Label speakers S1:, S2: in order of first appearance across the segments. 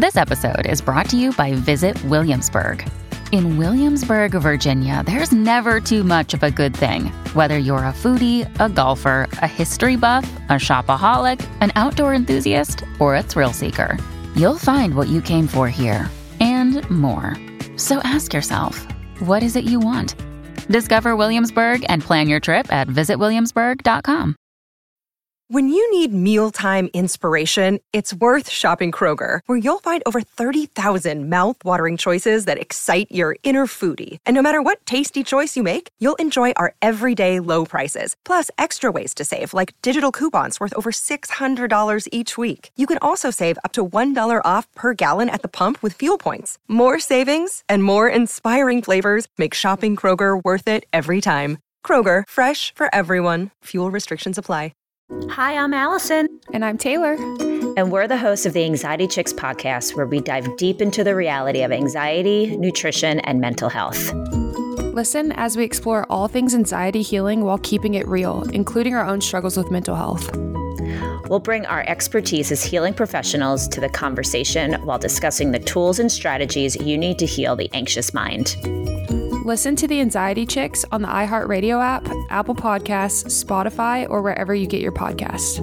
S1: This episode is brought to you by Visit Williamsburg. In Williamsburg, Virginia, there's never too much of a good thing. Whether you're a foodie, a golfer, a history buff, a shopaholic, an outdoor enthusiast, or a thrill seeker, you'll find what you came for here and more. So ask yourself, what is it you want? Discover Williamsburg and plan your trip at visitwilliamsburg.com.
S2: When you need mealtime inspiration, it's worth shopping Kroger, where you'll find over 30,000 mouth-watering choices that excite your inner foodie. And no matter what tasty choice you make, you'll enjoy our everyday low prices, plus extra ways to save, like digital coupons worth over $600 each week. You can also save up to $1 off per gallon at the pump with fuel points. More savings and more inspiring flavors make shopping Kroger worth it every time. Kroger, fresh for everyone. Fuel restrictions apply.
S3: Hi, I'm Allison.
S4: And I'm Taylor.
S3: And we're the hosts of the Anxiety Chicks podcast, where we dive deep into the reality of anxiety, nutrition, and mental health.
S4: Listen as we explore all things anxiety healing while keeping it real, including our own struggles with mental health.
S3: We'll bring our expertise as healing professionals to the conversation while discussing the tools and strategies you need to heal the anxious mind.
S4: Listen to the Anxiety Chicks on the iHeartRadio app, Apple Podcasts, Spotify, or wherever you get your podcasts.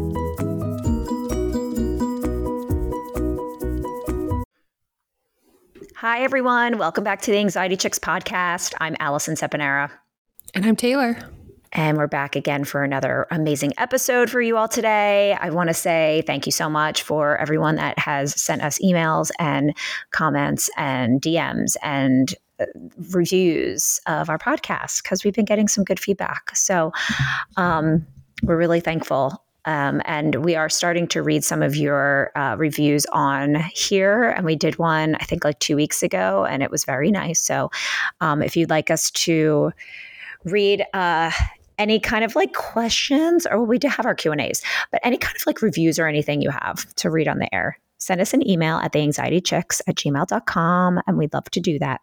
S3: Hi, everyone. Welcome back to the Anxiety Chicks podcast. I'm Allison Seponara.
S4: And I'm Taylor.
S3: And we're back again for another amazing episode for you all today. I want to say thank you so much for everyone that has sent us emails and comments and DMs and reviews of our podcast, because we've been getting some good feedback. So we're really thankful. And we are starting to read some of your reviews on here. And we did one, I think, like 2 weeks ago, and it was very nice. So if you'd like us to read any kind of like questions, or we do have our Q&As, but any kind of like reviews or anything you have to read on the air, send us an email at theanxietychicks@gmail.com, and we'd love to do that.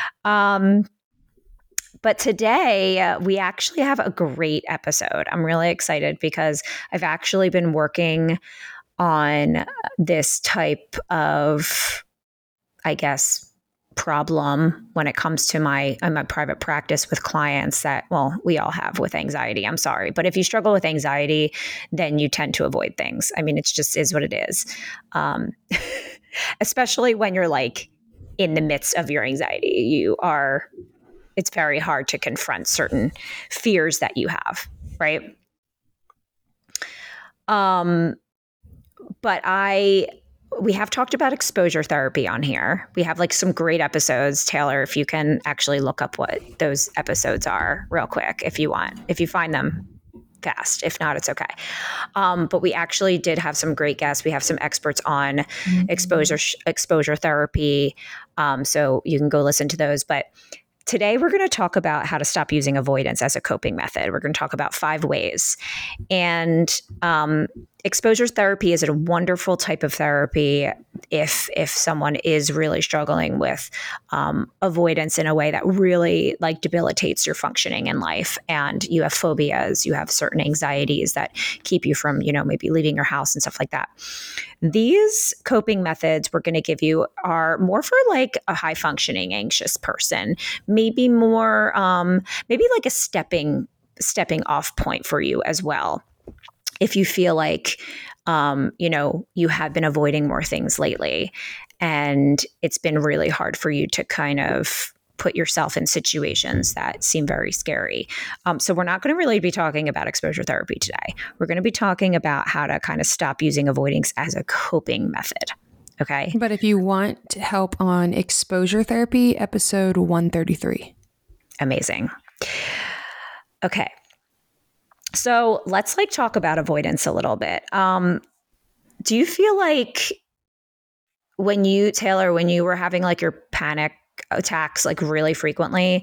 S3: But today we actually have a great episode. I'm really excited because I've actually been working on this type of, I guess, problem when it comes to my private practice with clients that, well, we all have with anxiety. I'm sorry. But if you struggle with anxiety, then you tend to avoid things. I mean, it's just is what it is. Especially when you're like in the midst of your anxiety, it's very hard to confront certain fears that you have, right? But we have talked about exposure therapy on here. We have like some great episodes. Taylor, if you can actually look up what those episodes are real quick, if you find them fast. If not, it's okay. But we actually did have some great guests. We have some experts on exposure therapy. So you can go listen to those. But today we're going to talk about how to stop using avoidance as a coping method. We're going to talk about 5 ways. And exposure therapy is a wonderful type of therapy if someone is really struggling with avoidance in a way that really like debilitates your functioning in life, and you have phobias, you have certain anxieties that keep you from, maybe leaving your house and stuff like that. These coping methods we're going to give you are more for like a high functioning anxious person, maybe more, maybe like a stepping off point for you as well. If you feel like, you have been avoiding more things lately, and it's been really hard for you to kind of put yourself in situations that seem very scary. So we're not going to really be talking about exposure therapy today. We're going to be talking about how to kind of stop using avoidance as a coping method. Okay.
S4: But if you want help on exposure therapy, episode 133.
S3: Amazing. Okay. So let's talk about avoidance a little bit. Do you feel like Taylor, when you were having like your panic attacks like really frequently,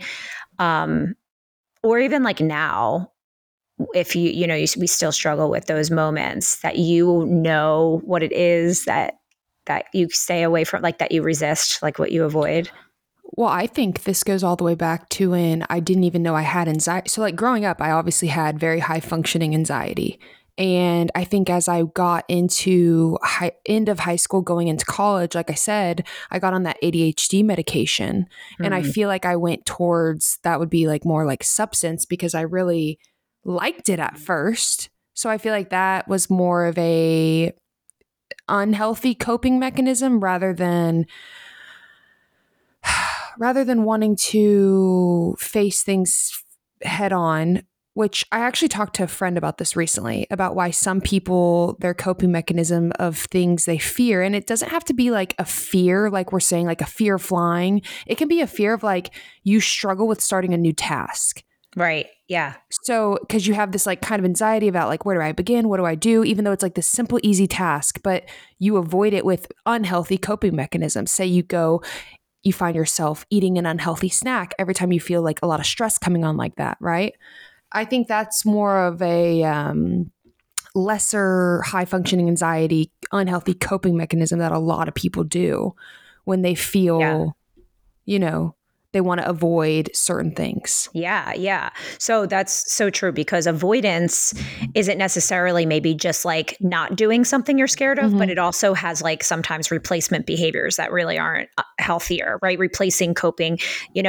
S3: or even like now, if we still struggle with those moments, that what it is that you stay away from, like that you resist, like what you avoid?
S4: Well, I think this goes all the way back to when I didn't even know I had anxiety. So like growing up, I obviously had very high functioning anxiety. And I think as I got into end of high school, going into college, like I said, I got on that ADHD medication. And I feel like I went towards, that would be like more like substance, because I really liked it at first. So I feel like that was more of a unhealthy coping mechanism rather than wanting to face things head on, which I actually talked to a friend about this recently, about why some people, their coping mechanism of things they fear, and it doesn't have to be like a fear, like we're saying, like a fear of flying. It can be a fear of like you struggle with starting a new task.
S3: Right. Yeah.
S4: So, because you have this like kind of anxiety about like, where do I begin? What do I do? Even though it's like this simple, easy task, but you avoid it with unhealthy coping mechanisms. Say you find yourself eating an unhealthy snack every time you feel like a lot of stress coming on like that, right? I think that's more of a lesser high functioning anxiety, unhealthy coping mechanism that a lot of people do when they feel, they want to avoid certain things.
S3: Yeah. Yeah. So that's so true, because avoidance isn't necessarily maybe just like not doing something you're scared of, but it also has like sometimes replacement behaviors that really aren't healthier, right? Replacing coping,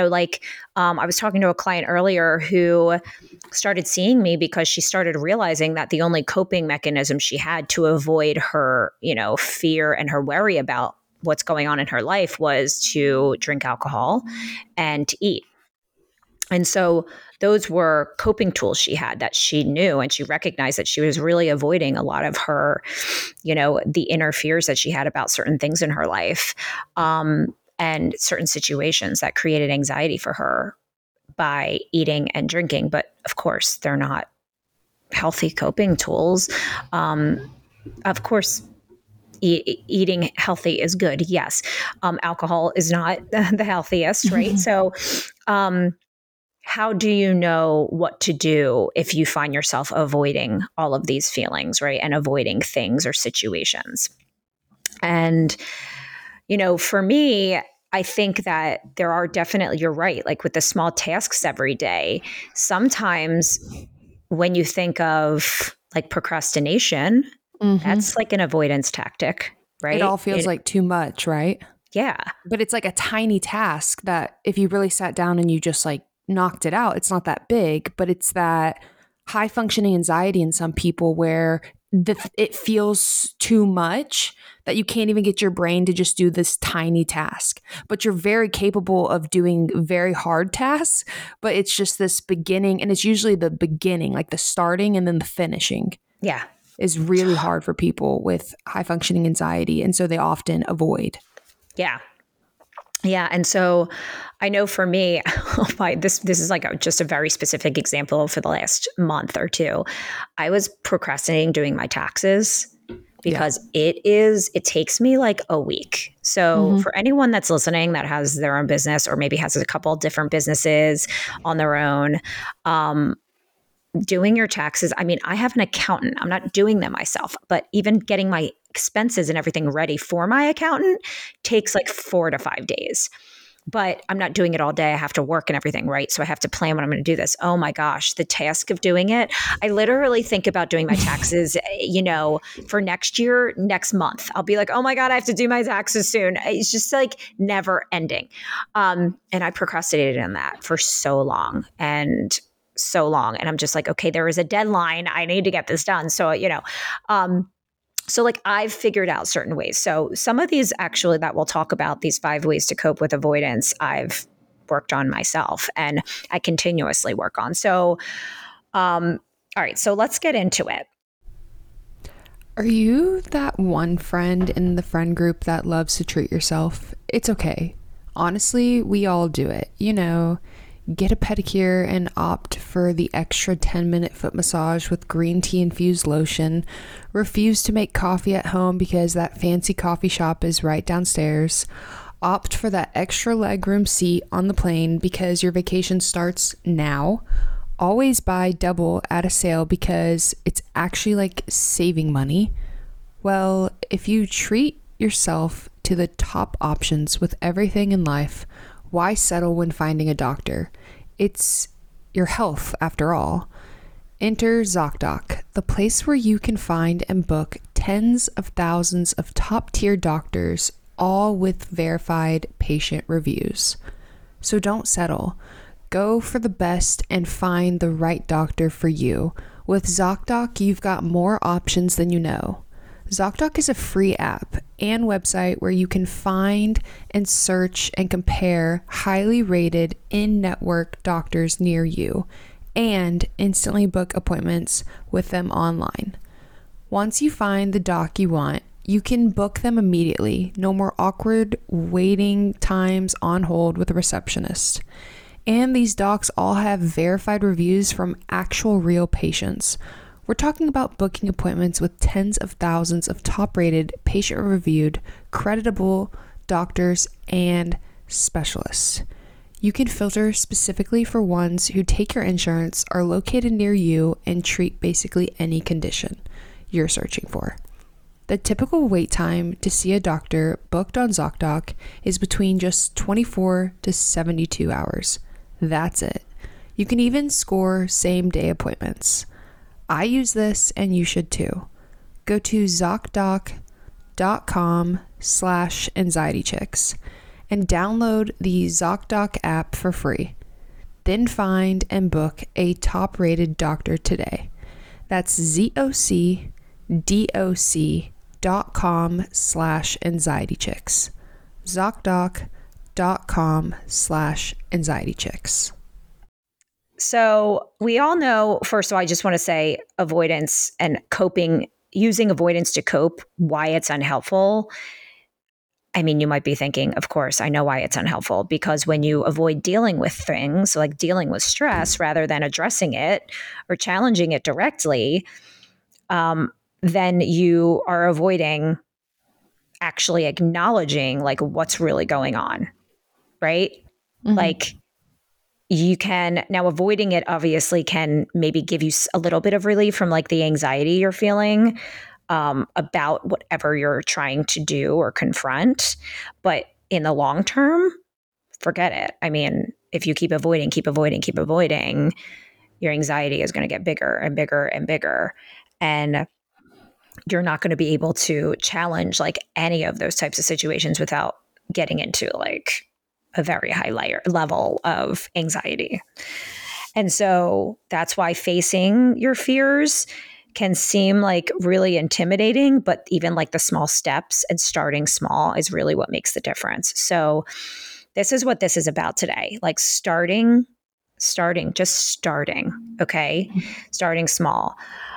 S3: I was talking to a client earlier who started seeing me because she started realizing that the only coping mechanism she had to avoid her, fear and her worry about what's going on in her life was to drink alcohol and to eat. And so those were coping tools she had that she knew, and she recognized that she was really avoiding a lot of her, the inner fears that she had about certain things in her life, and certain situations that created anxiety for her by eating and drinking. But of course, they're not healthy coping tools. Of course, eating healthy is good. Yes. Alcohol is not the healthiest, right? So, how do you know what to do if you find yourself avoiding all of these feelings, right? And avoiding things or situations? And, for me, I think that there are definitely, you're right, like with the small tasks every day, sometimes when you think of like procrastination, that's like an avoidance tactic, right?
S4: It all feels like too much, right?
S3: Yeah.
S4: But it's like a tiny task that if you really sat down and you just like knocked it out, it's not that big, but it's that high functioning anxiety in some people where it feels too much that you can't even get your brain to just do this tiny task. But you're very capable of doing very hard tasks, but it's just this beginning, and it's usually the beginning, like the starting and then the finishing.
S3: Yeah.
S4: Is really hard for people with high functioning anxiety. And so they often avoid.
S3: Yeah. Yeah. And so I know for me, this is like just a very specific example for the last month or two. I was procrastinating doing my taxes because it takes me like a week. So for anyone that's listening that has their own business or maybe has a couple different businesses on their own, doing your taxes. I mean, I have an accountant. I'm not doing them myself, but even getting my expenses and everything ready for my accountant takes like 4 to 5 days. But I'm not doing it all day. I have to work and everything, right? So I have to plan when I'm going to do this. Oh my gosh, the task of doing it. I literally think about doing my taxes, for next year, next month. I'll be like, oh my God, I have to do my taxes soon. It's just like never ending. And I procrastinated on that for so long. And I'm just like, okay, there is a deadline. I need to get this done. So, so like I've figured out certain ways. So some of these actually that we'll talk about, these 5 ways to cope with avoidance, I've worked on myself and I continuously work on. So, all right, so let's get into it.
S4: Are you that one friend in the friend group that loves to treat yourself? It's okay. Honestly, we all do it. Get a pedicure and opt for the extra 10-minute foot massage with green tea infused lotion. Refuse to make coffee at home because that fancy coffee shop is right downstairs. Opt for that extra legroom seat on the plane because your vacation starts now. Always buy double at a sale because it's actually like saving money. Well, if you treat yourself to the top options with everything in life, why settle when finding a doctor? It's your health, after all. Enter ZocDoc, the place where you can find and book tens of thousands of top-tier doctors, all with verified patient reviews. So don't settle. Go for the best and find the right doctor for you. With ZocDoc, you've got more options than you know. ZocDoc is a free app and website where you can find and search and compare highly rated in-network doctors near you and instantly book appointments with them online. Once you find the doc you want, you can book them immediately. No more awkward waiting times on hold with a receptionist. And these docs all have verified reviews from actual real patients. We're talking about booking appointments with tens of thousands of top-rated, patient-reviewed, creditable doctors and specialists. You can filter specifically for ones who take your insurance, are located near you, and treat basically any condition you're searching for. The typical wait time to see a doctor booked on ZocDoc is between just 24 to 72 hours. That's it. You can even score same-day appointments. I use this and you should too. Go to ZocDoc.com/anxietychicks and download the ZocDoc app for free. Then find and book a top-rated doctor today. That's ZocDoc.com/anxietychicks. ZocDoc.com/anxietychicks.
S3: So we all know, first of all, I just want to say avoidance and coping, using avoidance to cope, why it's unhelpful. I mean, you might be thinking, of course, I know why it's unhelpful, because when you avoid dealing with things, like dealing with stress, rather than addressing it or challenging it directly, then you are avoiding actually acknowledging like what's really going on, right? Mm-hmm. Like, you can, now avoiding it obviously can maybe give you a little bit of relief from like the anxiety you're feeling about whatever you're trying to do or confront. But in the long term, forget it. I mean, if you keep avoiding, your anxiety is going to get bigger and bigger and bigger. And you're not going to be able to challenge like any of those types of situations without getting into like a very high level of anxiety. And so that's why facing your fears can seem like really intimidating, but even like the small steps and starting small is really what makes the difference. So this is what this is about today. Like starting, okay? Starting small.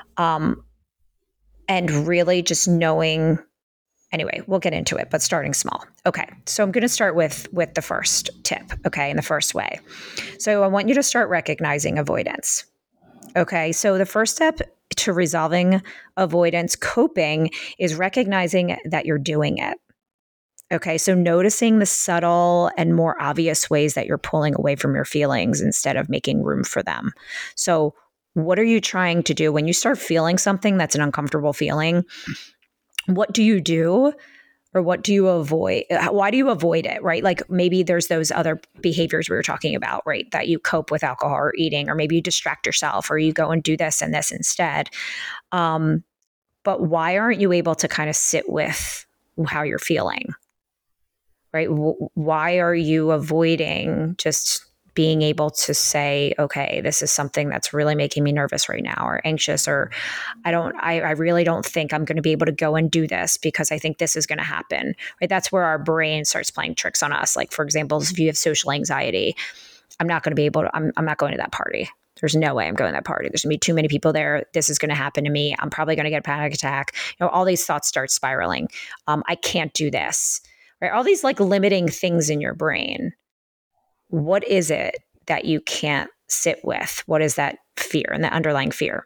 S3: And really just knowing. Anyway, we'll get into it, but starting small. Okay, so I'm going to start with the first tip, okay, in the first way. So I want you to start recognizing avoidance. Okay, so the first step to resolving avoidance coping is recognizing that you're doing it. Okay, so noticing the subtle and more obvious ways that you're pulling away from your feelings instead of making room for them. So what are you trying to do when you start feeling something that's an uncomfortable feeling? What do you do, or what do you avoid? Why do you avoid it, right? Like maybe there's those other behaviors we were talking about, right? That you cope with alcohol or eating, or maybe you distract yourself, or you go and do this and this instead. But why aren't you able to kind of sit with how you're feeling, right? Why are you avoiding just being able to say, okay, this is something that's really making me nervous right now, or anxious, or I really don't think I'm going to be able to go and do this because I think this is going to happen, right? That's where our brain starts playing tricks on us. Like, for example, if you have social anxiety, I'm not going to be able to, I'm not going to that party. There's no way I'm going to that party. There's going to be too many people there. This is going to happen to me. I'm probably going to get a panic attack. You know, all these thoughts start spiraling. I can't do this, right? All these like limiting things in your brain. What is it that you can't sit with? What is that fear and the underlying fear?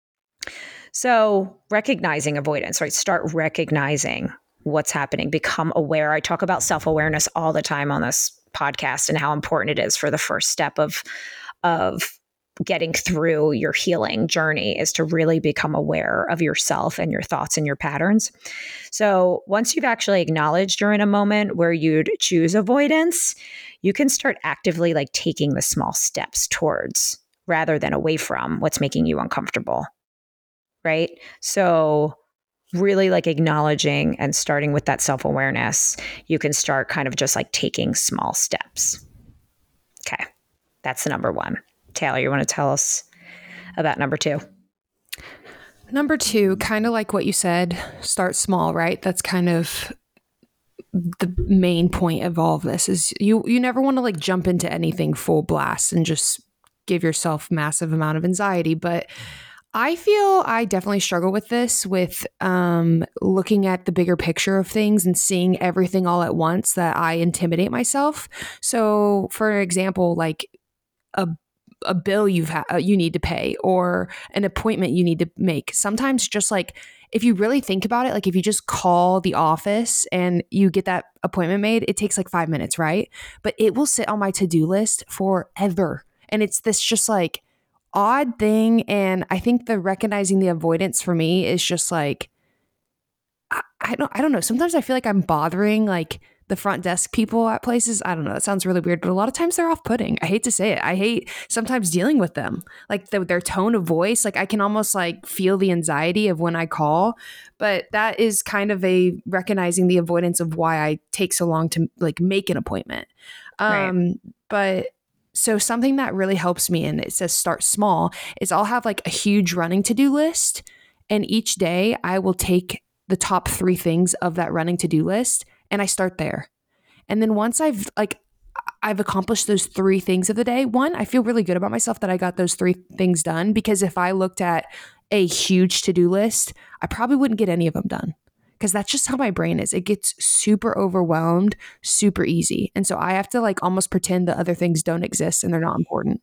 S3: So recognizing avoidance, right? Start recognizing what's happening. Become aware. I talk about self-awareness all the time on this podcast and how important it is for the first step of getting through your healing journey is to really become aware of yourself and your thoughts and your patterns. So once you've actually acknowledged you're in a moment where you'd choose avoidance, you can start actively like taking the small steps towards rather than away from what's making you uncomfortable. Right? So really like acknowledging and starting with that self-awareness, you can start kind of just like taking small steps. Okay. That's the number one. Taylor, you want to tell us about number two?
S4: Number two, kind of like what you said, start small, right? That's kind of the main point of all of this is you never want to like jump into anything full blast and just give yourself massive amount of anxiety. But I feel I definitely struggle with this, with looking at the bigger picture of things and seeing everything all at once, that I intimidate myself. So for example, like a bill you need to pay, or an appointment you need to make. Sometimes just like, if you really think about it, like if you just call the office and you get that appointment made, it takes like 5 minutes, right? But it will sit on my to-do list forever. And it's this just like odd thing. And I think the recognizing the avoidance for me is just like, I don't know. Sometimes I feel like I'm bothering like the front desk people at places. I don't know. That sounds really weird, but a lot of times they're off-putting. I hate to say it. I hate sometimes dealing with them, like their tone of voice. Like I can almost like feel the anxiety of when I call, but that is kind of a recognizing the avoidance of why I take so long to like make an appointment.
S3: Right.
S4: But so something that really helps me, and it says start small, is I'll have like a huge running to-do list. And each day I will take the top 3 things of that running to-do list, and I start there. And then once I've accomplished those 3 things of the day, one, I feel really good about myself that I got those 3 things done, because if I looked at a huge to-do list, I probably wouldn't get any of them done, because that's just how my brain is. It gets super overwhelmed, super easy. And so I have to like almost pretend the other things don't exist and they're not important.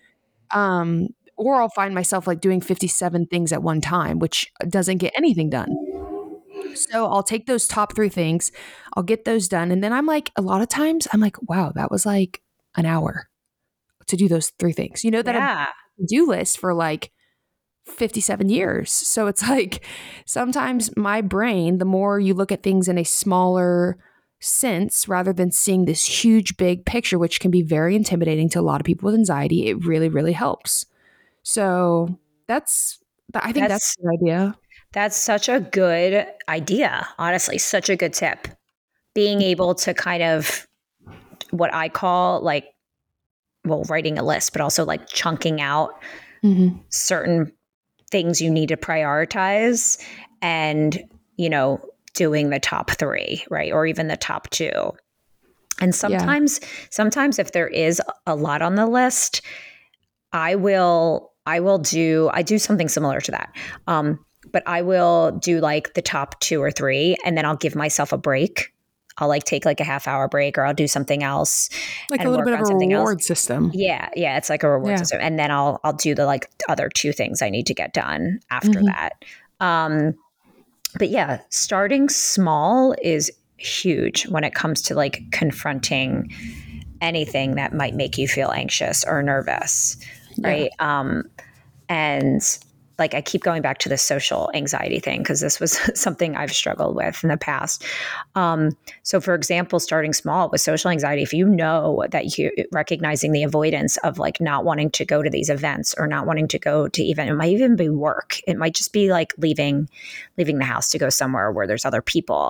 S4: Or I'll find myself like doing 57 things at one time, which doesn't get anything done. So I'll take those top 3 things, I'll get those done. And then I'm like, a lot of times I'm like, wow, that was like an hour to do those 3 things. You know, that
S3: Yeah.
S4: a to-do list for like 57 years. So it's like sometimes my brain, the more you look at things in a smaller sense rather than seeing this huge, big picture, which can be very intimidating to a lot of people with anxiety, it really, really helps. So I think that's a good idea.
S3: That's such a good idea, honestly, such a good tip. Being able to kind of what I call like, well, writing a list, but also like chunking out certain things you need to prioritize and, you know, doing the top 3, right? Or even the top 2. And sometimes if there is a lot on the list, I do something similar to that. But I will do like the top 2 or 3, and then I'll give myself a break. I'll like take like a half-hour break, or I'll do something else,
S4: like a little bit of a reward system.
S3: Yeah, it's like a reward system, and then I'll do the like other 2 things I need to get done after that. But yeah, starting small is huge when it comes to like confronting anything that might make you feel anxious or nervous, right? And like I keep going back to the social anxiety thing, because this was something I've struggled with in the past. So for example, starting small with social anxiety, if you know that you recognizing the avoidance of like not wanting to go to these events, or not wanting to go to it might even be work. It might just be like leaving the house to go somewhere where there's other people.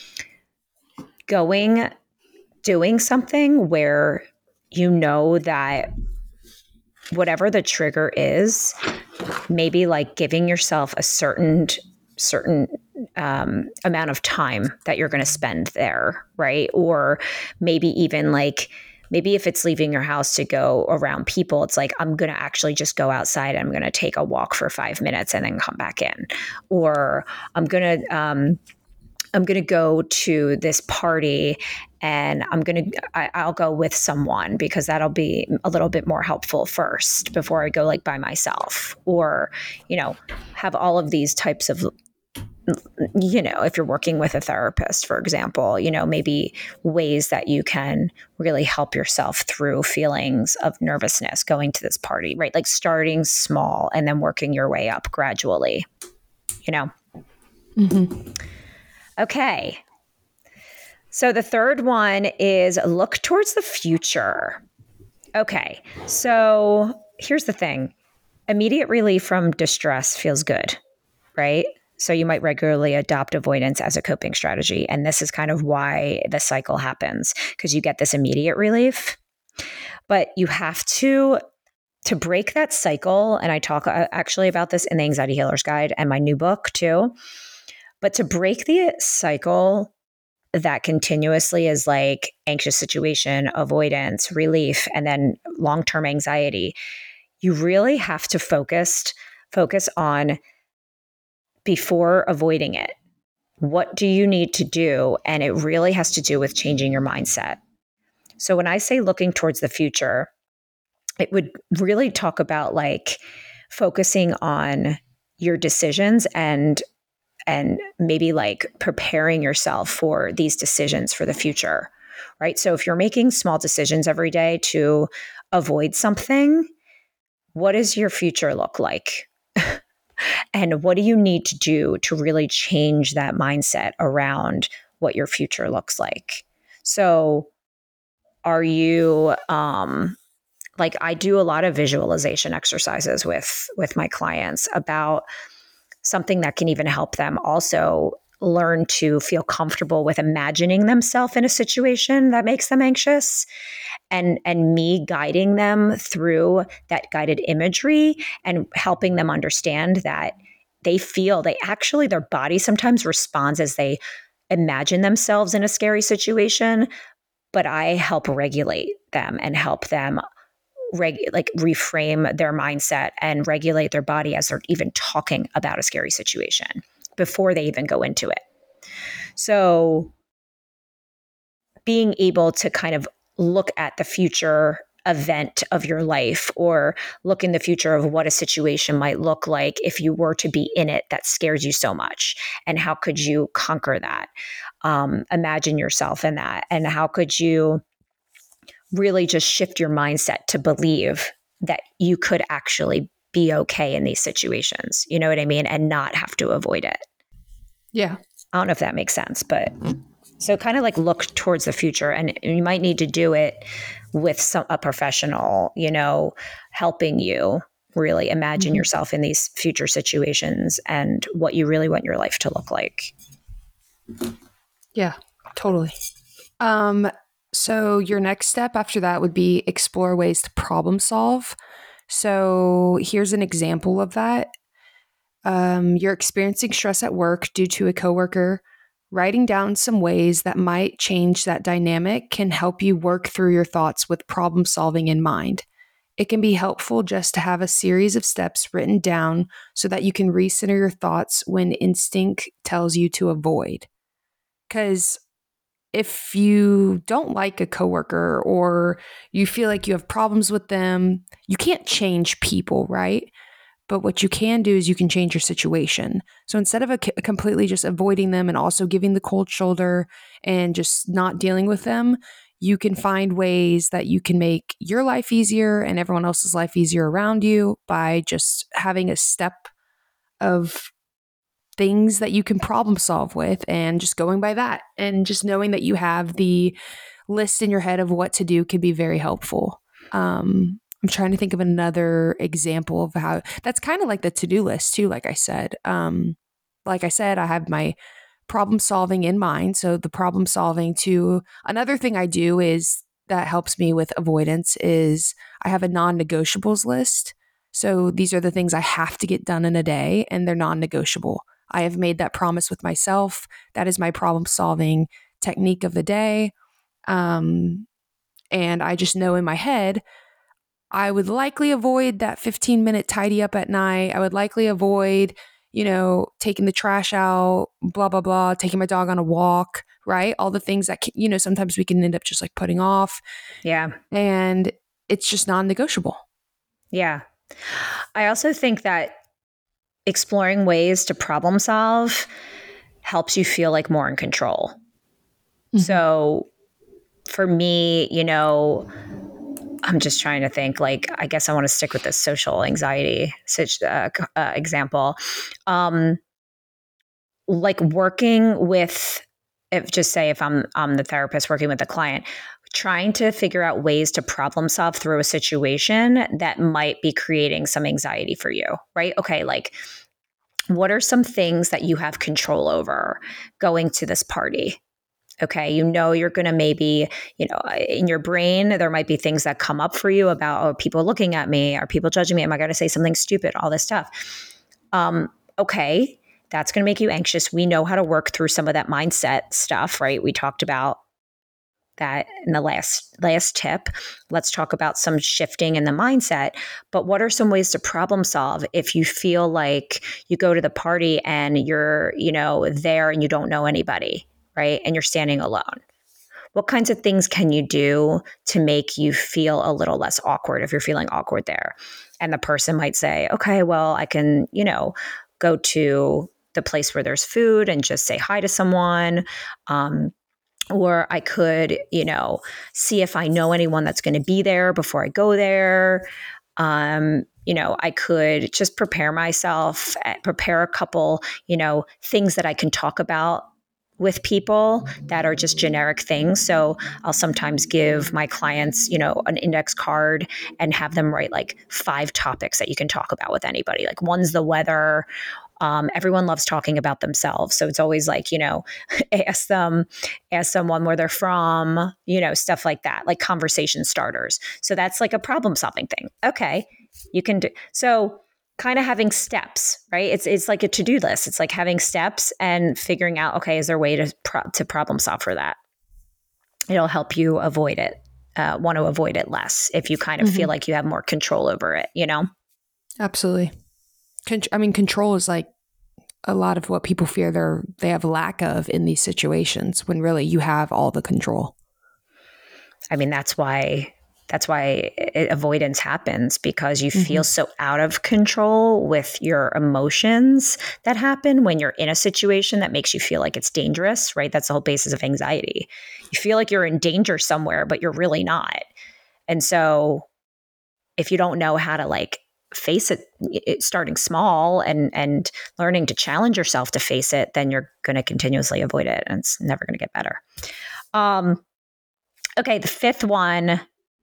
S3: Doing something where you know that whatever the trigger is, maybe like giving yourself a certain amount of time that you're going to spend there, right? Or maybe even like, maybe if it's leaving your house to go around people, it's like, I'm going to actually just go outside and I'm going to take a walk for 5 minutes and then come back in. Or I'm going to go to this party and I'll go with someone, because that'll be a little bit more helpful first before I go like by myself. Or, you know, have all of these types of, you know, if you're working with a therapist, for example, you know, maybe ways that you can really help yourself through feelings of nervousness going to this party, right? Like starting small and then working your way up gradually, you know? Okay. So the third one is look towards the future. Okay. So here's the thing. Immediate relief from distress feels good, right? So you might regularly adopt avoidance as a coping strategy. And this is kind of why the cycle happens, because you get this immediate relief. But you have to break that cycle. And I talk actually about this in the Anxiety Healer's Guide and my new book too. But to break the cycle that continuously is like anxious situation, avoidance, relief, and then long-term anxiety, you really have to focus on before avoiding it. What do you need to do? And it really has to do with changing your mindset. So when I say looking towards the future, it would really talk about like focusing on your decisions and maybe like preparing yourself for these decisions for the future, right? So if you're making small decisions every day to avoid something, what does your future look like? And what do you need to do to really change that mindset around what your future looks like? So are you, like I do a lot of visualization exercises with my clients about something that can even help them also learn to feel comfortable with imagining themselves in a situation that makes them anxious, and me guiding them through that guided imagery and helping them understand that their body sometimes responds as they imagine themselves in a scary situation, but I help regulate them and help them reframe their mindset and regulate their body as they're even talking about a scary situation before they even go into it. So being able to kind of look at the future event of your life, or look in the future of what a situation might look like if you were to be in it that scares you so much, and how could you conquer that? Imagine yourself in that, and how could you really just shift your mindset to believe that you could actually be okay in these situations, you know what I mean? And not have to avoid it.
S4: Yeah.
S3: I don't know if that makes sense, but so kind of like look towards the future, and you might need to do it with a professional, helping you really imagine yourself in these future situations and what you really want your life to look like.
S4: Yeah, totally. So your next step after that would be explore ways to problem solve. So here's an example of that. You're experiencing stress at work due to a coworker. Writing down some ways that might change that dynamic can help you work through your thoughts with problem solving in mind. It can be helpful just to have a series of steps written down so that you can recenter your thoughts when instinct tells you to avoid. Because if you don't like a coworker or you feel like you have problems with them, you can't change people, right? But what you can do is you can change your situation. So instead of completely just avoiding them and also giving the cold shoulder and just not dealing with them, you can find ways that you can make your life easier and everyone else's life easier around you by just having a step of things that you can problem solve with and just going by that. And just knowing that you have the list in your head of what to do can be very helpful. I'm trying to think of another example of how that's kind of like the to-do list too. Like I said, I have my problem solving in mind. So the problem solving to another thing I do is that helps me with avoidance is I have a non-negotiables list. So these are the things I have to get done in a day and they're non-negotiable. I have made that promise with myself. That is my problem solving technique of the day. And I just know in my head, I would likely avoid that 15-minute tidy up at night. I would likely avoid, taking the trash out, blah, blah, blah, taking my dog on a walk, right? All the things that, sometimes we can end up just like putting off.
S3: Yeah.
S4: And it's just non-negotiable.
S3: Yeah. I also think that exploring ways to problem solve helps you feel like more in control. Mm-hmm. So for me, I'm just trying to think, I guess I want to stick with this social anxiety example. Working with, if I'm the therapist working with the client, trying to figure out ways to problem solve through a situation that might be creating some anxiety for you, right? Okay, like what are some things that you have control over going to this party? Okay, you know you're going to maybe, in your brain, there might be things that come up for you about, oh, people looking at me? Are people judging me? Am I going to say something stupid? All this stuff. Okay, that's going to make you anxious. We know how to work through some of that mindset stuff, right? We talked about that in the last tip. Let's talk about some shifting in the mindset. But what are some ways to problem solve if you feel like you go to the party and you're, there and you don't know anybody, right? And you're standing alone? What kinds of things can you do to make you feel a little less awkward if you're feeling awkward there? And the person might say, okay, well, I can, go to the place where there's food and just say hi to someone. Or I could, see if I know anyone that's going to be there before I go there. I could just prepare myself, prepare a couple, things that I can talk about with people that are just generic things. So I'll sometimes give my clients, an index card and have them write like 5 topics that you can talk about with anybody. Like one's the weather. Everyone loves talking about themselves. So it's always like, ask someone where they're from, stuff like that, like conversation starters. So that's like a problem solving thing. Okay. You can do so. Kind of having steps, right? It's like a to-do list. It's like having steps and figuring out, okay, is there a way to problem solve for that? It'll help you want to avoid it less if you kind of feel like you have more control over it,
S4: Absolutely. Control is like a lot of what people fear they have lack of in these situations when really you have all the control.
S3: That's why avoidance happens, because you feel so out of control with your emotions that happen when you're in a situation that makes you feel like it's dangerous, right? That's the whole basis of anxiety. You feel like you're in danger somewhere, but you're really not. And so if you don't know how to like face it, starting small and learning to challenge yourself to face it, then you're going to continuously avoid it and it's never going to get better. Okay, the 5th one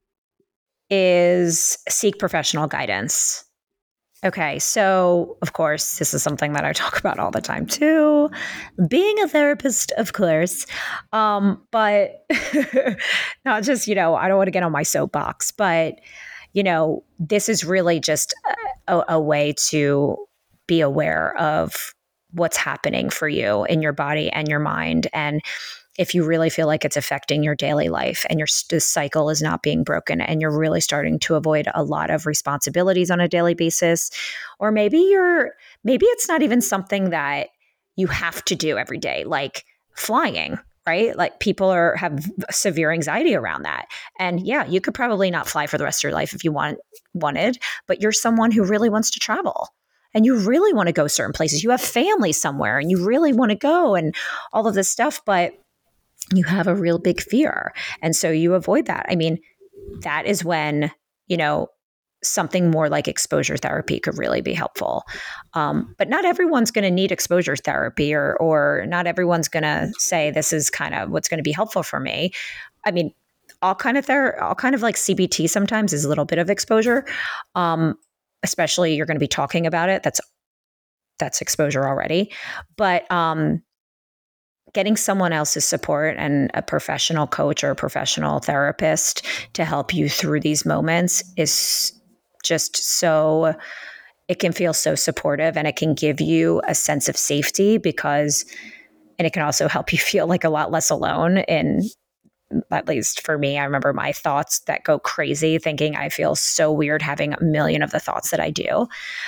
S3: is seek professional guidance. Okay, so of course, this is something that I talk about all the time too. Being a therapist, of course, but not just, I don't want to get on my soapbox, but, this is really just a way to be aware of what's happening for you in your body and your mind. And if you really feel like it's affecting your daily life and the cycle is not being broken and you're really starting to avoid a lot of responsibilities on a daily basis, or maybe it's not even something that you have to do every day, like flying, right? Like people have severe anxiety around that. And yeah, you could probably not fly for the rest of your life if you wanted, but you're someone who really wants to travel. And you really want to go certain places. You have family somewhere and you really want to go and all of this stuff, but you have a real big fear. And so you avoid that. That is when, something more like exposure therapy could really be helpful. But not everyone's going to need exposure therapy or not everyone's going to say, this is kind of what's going to be helpful for me. All kind of like CBT sometimes is a little bit of exposure. Especially you're going to be talking about it. That's exposure already. But, getting someone else's support and a professional coach or a professional therapist to help you through these moments is just so, it can feel so supportive and it can give you a sense of safety and it can also help you feel like a lot less alone. And at least for me, I remember my thoughts that go crazy thinking I feel so weird having a million of the thoughts that I do.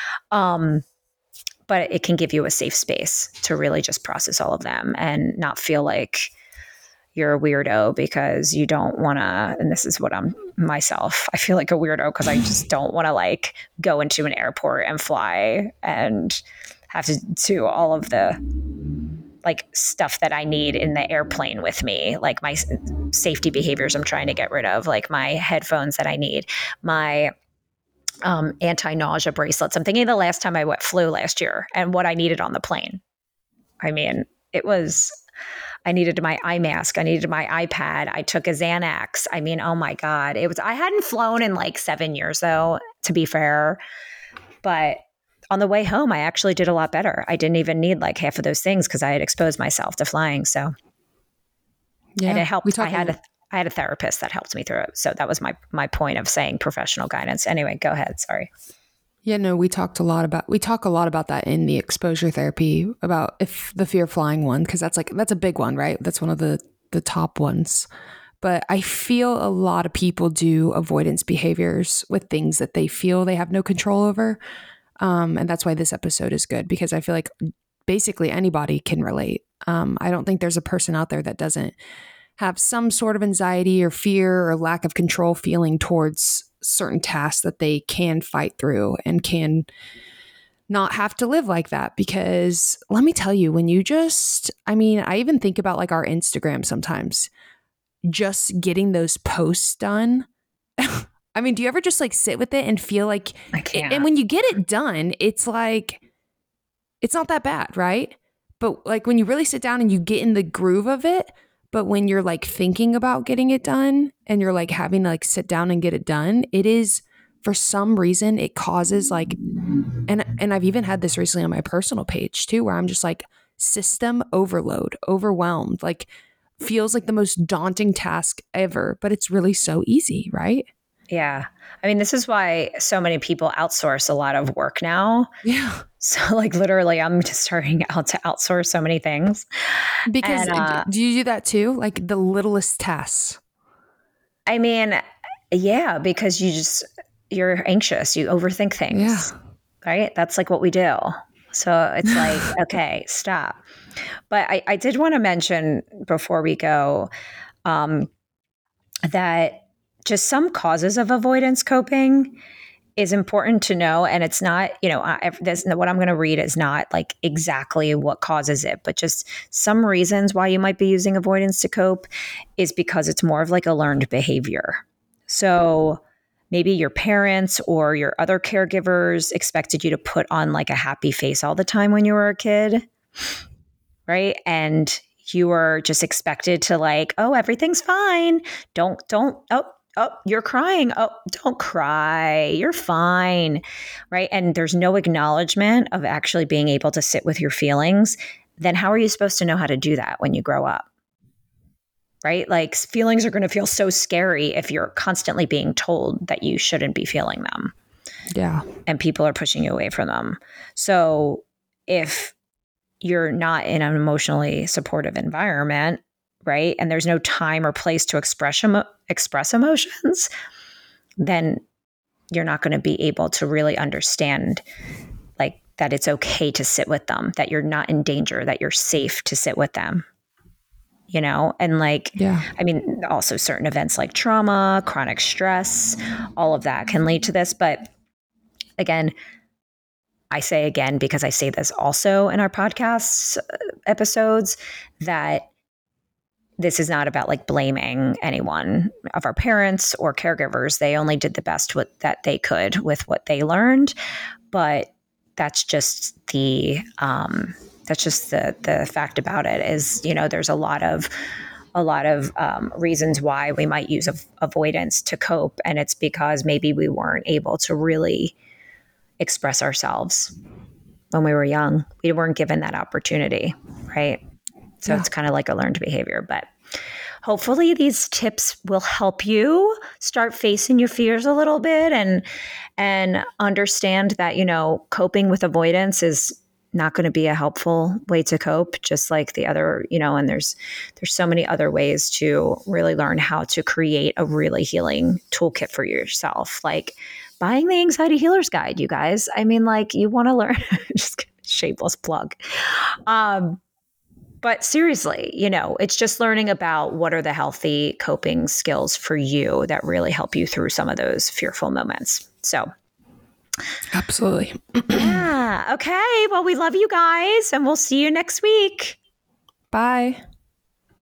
S3: But it can give you a safe space to really just process all of them and not feel like you're a weirdo because you don't want to, and this is what I'm myself, I feel like a weirdo because I just don't want to like go into an airport and fly and have to do all of the like stuff that I need in the airplane with me, like my safety behaviors I'm trying to get rid of, like my headphones that I need, my anti-nausea bracelets. I'm thinking of the last time I flew last year and what I needed on the plane. I needed my eye mask. I needed my iPad. I took a Xanax. I mean, oh my God. I hadn't flown in like 7 years though, to be fair. But on the way home, I actually did a lot better. I didn't even need like half of those things because I had exposed myself to flying. So, and it helped. I had a therapist that helped me through it. So that was my point of saying professional guidance. Anyway, go ahead. Sorry.
S4: Yeah, no, we talk a lot about that in the exposure therapy, about if the fear of flying one, because that's a big one, right? That's one of the top ones. But I feel a lot of people do avoidance behaviors with things that they feel they have no control over. And that's why this episode is good, because I feel like basically anybody can relate. I don't think there's a person out there that doesn't have some sort of anxiety or fear or lack of control feeling towards certain tasks that they can fight through and can not have to live like that. Because let me tell you, when you I even think about like our Instagram sometimes, just getting those posts done. I mean, do you ever just like sit with it and feel like,
S3: I can't.
S4: And when you get it done, it's like, it's not that bad, right? But like when you really sit down and you get in the groove of it, but when you're like thinking about getting it done and you're like having to like sit down and get it done, it is, for some reason, it causes like, and I've even had this recently on my personal page too, where I'm just like system overload, overwhelmed, like feels like the most daunting task ever, but it's really so easy, right?
S3: Yeah. I mean, this is why so many people outsource a lot of work now.
S4: Yeah.
S3: So like literally I'm just starting out to outsource so many things.
S4: Because do you do that too? Like the littlest tasks?
S3: I mean, yeah, because you're anxious. You overthink things.
S4: Yeah.
S3: Right? That's like what we do. So it's like, okay, stop. But I did want to mention before we go that just some causes of avoidance coping is important to know. And it's not, what I'm going to read is not like exactly what causes it, but just some reasons why you might be using avoidance to cope is because it's more of like a learned behavior. So maybe your parents or your other caregivers expected you to put on like a happy face all the time when you were a kid, right? And you were just expected to like, oh, everything's fine. Oh, you're crying. Oh, don't cry. You're fine. Right. And there's no acknowledgement of actually being able to sit with your feelings. Then how are you supposed to know how to do that when you grow up? Right. Like feelings are going to feel so scary if you're constantly being told that you shouldn't be feeling them.
S4: Yeah.
S3: And people are pushing you away from them. So if you're not in an emotionally supportive environment, right, and there's no time or place to express emotions, then you're not going to be able to really understand like that it's okay to sit with them, that you're not in danger, that you're safe to sit with them, and like,
S4: yeah.
S3: I mean, also certain events like trauma, chronic stress, all of that can lead to this. But again, I say again, because I say this also in our podcast episodes, that this is not about like blaming anyone of our parents or caregivers. They only did the best that they could with what they learned. But that's just the fact about it is, there's a lot of reasons why we might use avoidance to cope. And it's because maybe we weren't able to really express ourselves when we were young. We weren't given that opportunity, right? So It's kind of like a learned behavior, but hopefully these tips will help you start facing your fears a little bit and understand that, coping with avoidance is not going to be a helpful way to cope, just like the other, and there's so many other ways to really learn how to create a really healing toolkit for yourself. Like buying the Anxiety Healer's Guide, you guys. I mean, like you want to learn, just shameless plug. But seriously, it's just learning about what are the healthy coping skills for you that really help you through some of those fearful moments. So.
S4: Absolutely.
S3: Yeah. Okay. Well, we love you guys and we'll see you next week.
S4: Bye.